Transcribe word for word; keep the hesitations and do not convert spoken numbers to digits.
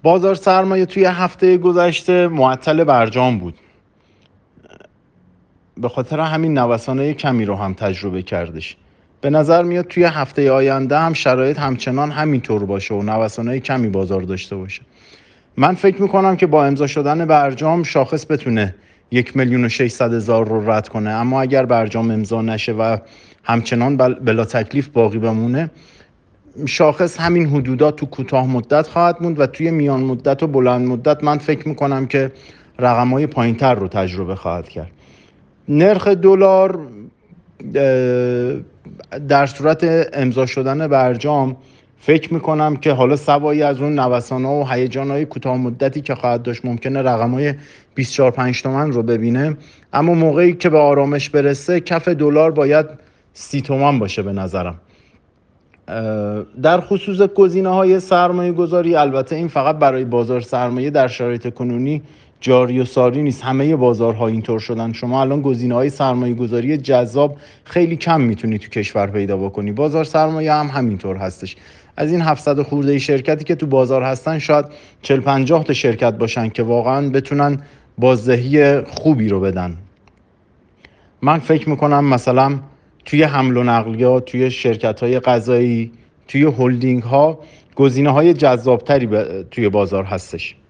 بازار سرمایه توی هفته گذشته معطل برجام بود، به خاطر همین نوسانای کمی رو هم تجربه کردش. به نظر میاد توی هفته آینده هم شرایط همچنان همینطور باشه و نوسانای کمی بازار داشته باشه. من فکر میکنم که با امضا شدن برجام شاخص بتونه یک میلیون و ششصد هزار رو رد کنه، اما اگر برجام امضا نشه و همچنان بلا تکلیف باقی بمونه، شاخص همین حدودات تو کوتاه مدت خواهد موند و توی میان مدت و بلند مدت من فکر میکنم که رقم‌های پایین‌تر رو تجربه خواهد کرد. نرخ دلار در صورت امضا شدن برجام فکر میکنم که حالا سوایی از اون نوسان‌ها و هیجان‌های کوتاه مدتی که خواهد داشت، ممکنه رقم‌های بیست و چهار پنج تومن رو ببینه، اما موقعی که به آرامش برسه کف دلار باید سی تومن باشه به نظرم. در خصوص گزینه‌های سرمایه گذاری، البته این فقط برای بازار سرمایه در شرایط کنونی جاری و ساری نیست، همه بازارها اینطور شدن. شما الان گزینه‌های سرمایه گذاری جذاب خیلی کم میتونی تو کشور پیدا بکنی. بازار سرمایه هم همینطور هستش. از این هفتصد خورده شرکتی که تو بازار هستن شاید چهل پنجاه تا شرکت باشن که واقعا بتونن بازدهی خوبی رو بدن. من فکر میکنم مثلا توی حمل و نقلیات، توی شرکت‌های غذایی، توی هلدینگ ها گزینه‌های جذابتری توی بازار هستش.